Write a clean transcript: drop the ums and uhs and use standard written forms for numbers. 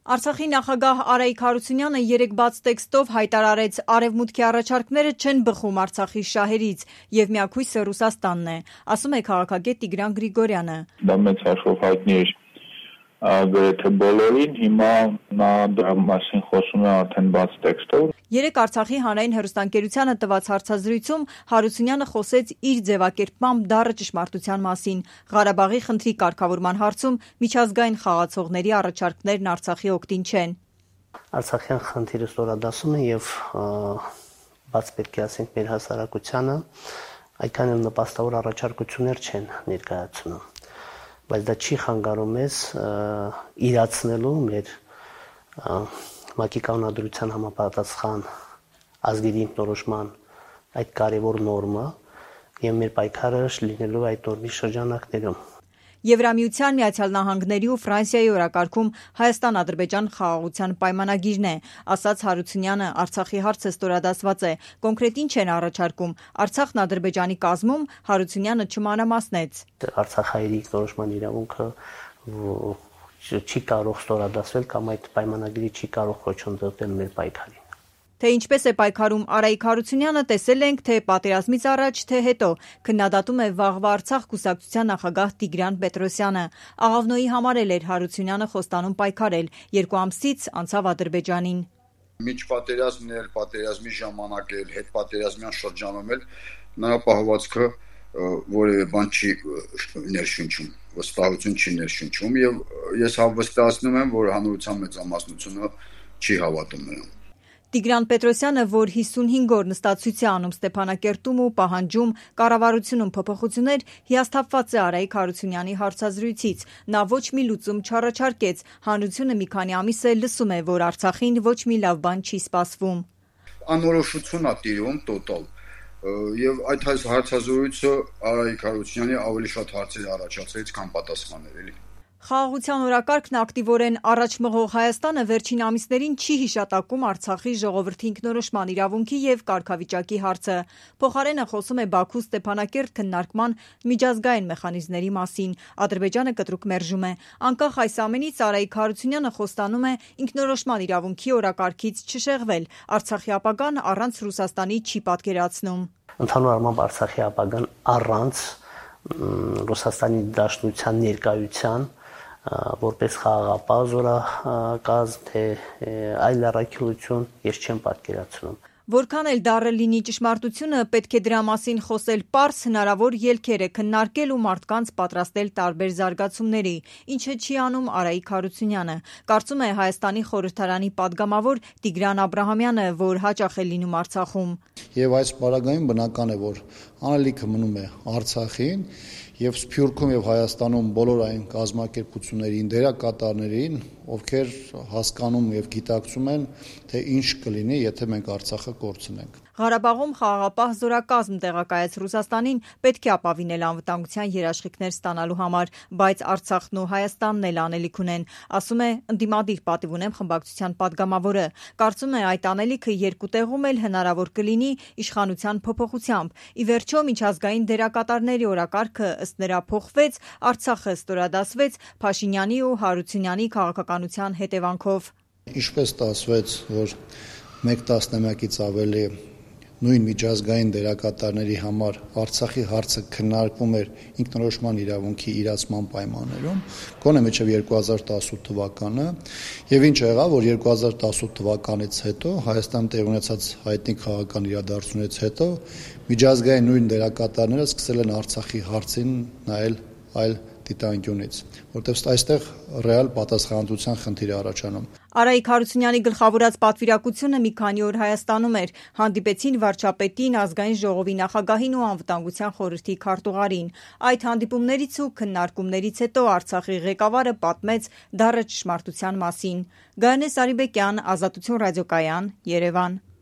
Արցախի նախագահ Արայիկ Հարությունյանը երեկ բաց տեքստով հայտարարեց արևմուտքի առաջարկները չեն բխում Արցախի շահերից և միակույսը Ռուսաստանն է, ասում է քաղաքագետ Տիգրան Գրիգորյանը։ Դա մեծ հաշվով հայտնի էր գրեթե բոլորին, հիմա նա դրա մասին խոսում է արդեն բաց տեքստով։ Երեկ Արցախի հանրային հեռուստաընկերությանը տված հարցազրույցում Հարությունյանը խոսեց իր ձևակերպմամբ դառը ճշմարտության մասին։ Ղարաբաղի խնդրի կարգավորման հարցում միջազգային խաղացողների առաջարկներն Արցախի օգտին չեն։ Արցախյան խնդիրը ստորադասում է եւ բաց պետք է ասենք մեր հասարակությանը այդքան նպաստավոր առաջարկություններ չեն ներկայացնում։ Բայց դա չի խանգարում մեզ իրացնելու մեր ՄԱԿ-ի կանոնադրության համապատասխան ազգերի ինքնորոշման այդ կարևոր նորմը եւ մեր պայքարը լինելու այդ նորմի շրջանակներում։ Եվրամիության, Միացյալ Նահանգների ու Ֆրանսիայի օրակարգում Հայաստան-Ադրբեջան խաղաղության պայմանագիրն է, ասաց Հարությունյանը, Արցախի հարցը ստորադասված է, կոնկրետ ինչ են առաջարկում, Արցախն Ադրբեջանի կազմում, Հարությունյանը չմանրամասնեց։ Արցախահայերի ինքնորոշման իրավունքը չի կարող ստորադասվել կամ այդ պայմանագիրը չի կարող խոչընդոտել մեր պայքարին։ Թե ինչպես է պայքարում Արայիկ Հարությունյանը, տեսել ենք թե պատերազմից առաջ, թե հետո, քննադատում է Վաղվա Արցախ կուսակցության նախագահ Տիգրան Պետրոսյանը։ Աղավնոյի համար էլ էր Հարությունյանը խոստանում պայքարել, 2 ամսից անցավ Ադրբեջանին։ Մինչ պատերազմն էլ, պատերազմի ժամանակ էլ, հետպատերազմյան շրջանում էլ նրա պահվածքը որևէ բան չի ներշնչում, վստահություն չի ներշնչում եւ ես հավաստիացնում եմ, որ հանրության մեծամասնությունը չի հավատում նրան։ Տիգրան Պետրոսյանը, որ 55 օր նստացույց է անում Ստեփանակերտում ու պահանջում կառավարությունում փոփոխություններ, հիասթափված է Արայիկ Հարությունյանի հարցազրույցից։ Նա ոչ մի լուծում չառաջարկեց։ Հանրությունը մի քանի ամիս է լսում է, որ Արցախին ոչ մի լավ բան չի սպասվում։ Անորոշություն է տիրում տոտալ։ Եվ այդ հարցազրույցը Արայիկ Հարությունյանի ավելի շատ հարցեր առաջացրեց, քան պատասխաններ, էլի։ Խաղաղության օրակարգն ակտիվորեն առաջ մղող Հայաստանը վերջին ամիսներին չի հիշատակում Արցախի ժողովրդի ինքնորոշման իրավունքի եւ կարգավիճակի հարցը։ Փոխարենը խոսում է Բաքու Ստեփանակերտ քննարկման միջազգային մեխանիզմների մասին։ Ադրբեջանը կտրուկ մերժում է։ Անկախ այս ամենից Արայիկ Հարությունյանը խոստանում է ինքնորոշման իրավունքի օրակարգից չշեղվել։ Արցախի ապագան առանց Ռուսաստանի չի պատկերացնում։ Ընդհանուր առմամբ Արցախի ապագան առանց Ռուսաստանի Դաշնության ներկայության որպես խաղաղապահ զորակազմ, թե այլ առաքելություն ես չեմ պատկերացնում։ Որքան էլ դառը լինի ճշմարտությունը, պետք է դրա մասին խոսել պարզ, հնարավոր ելքեր է քննարկել ու մարդկանց պատրաստել տարբեր զարգացումների, ինչը չի անում Արայիկ Հարությունյանը։ Կարծում է Հայաստանի խորհրդարանի падգամավոր Տիգրան Աբրահամյանը, որ հաճախ է լինում Արցախում։ Եվ այս պարագայում բնական է, որ անելիքը մնում է Արցախին եւ Սփյուռքում եւ Հայաստանում բոլոր այն կազմակերպություններին, դերակատարներին, ովքեր հասկանում եւ գիտակցում են, թե ինչ կլինի, եթե մենք Արցախը կորցնենք։ Ղարաբաղում խաղաղապահ զորակազմ տեղակայած Ռուսաստանին պետք է ապավինել անվտանգության երաշխիքներ ստանալու համար, բայց Արցախն ու Հայաստանն էլ անելիք ունեն, ասում է ընդդիմադիր պատիվ ունեմ խմբակցության падգամավորը։ Կարծում է այդ անելիքը երկու տեղում էլ հնարավոր կլինի իշխանության փոփոխությամբ։ Ի վերջո միջազգային դերակատարների օրակարգը ըստ նրա փոխվեց, Արցախը ստորադասվեց Փաշինյանի ու Հարությունյանի քաղաքականության հետևանքով։ Ինչպես ստացվեց, որ 1 տասնամյակից ավելի նույն միջազգային դերակատարների համար Արցախի հարցը քննարկվում էր ինքնորոշման իրավունքի իրացման պայմաններում, գոնե մինչև 2018 թվականը, եւ ինչ եղավ, որ 2018 թվականից հետո Հայաստանում տեղի ունեցած հայտնի քաղաքական իրադարձությունից հետո միջազգային նույն դերակատարները սկսել են Արցախի հարցին նայել այլ դիտանկյունից, որտեղ այստեղ ռեալ պատասխանատվության խնդիր է առաջանում։ Արայիկ Հարությունյանի գլխավորած պատվիրակությունը մի քանի օր Հայաստանում էր, հանդիպեցին վարչապետին, ազգային ժողովի նախագահին ու անվտանգության խորհրդի քարտուղարին։ Այդ հանդիպումներից ու քննարկումներից հետո Արցախի ղեկավարը պատմեց դառը ճշմարտության մասին։ Գայանե Սարիբեկյան, Ազատություն ռադիոկայան, Երևան։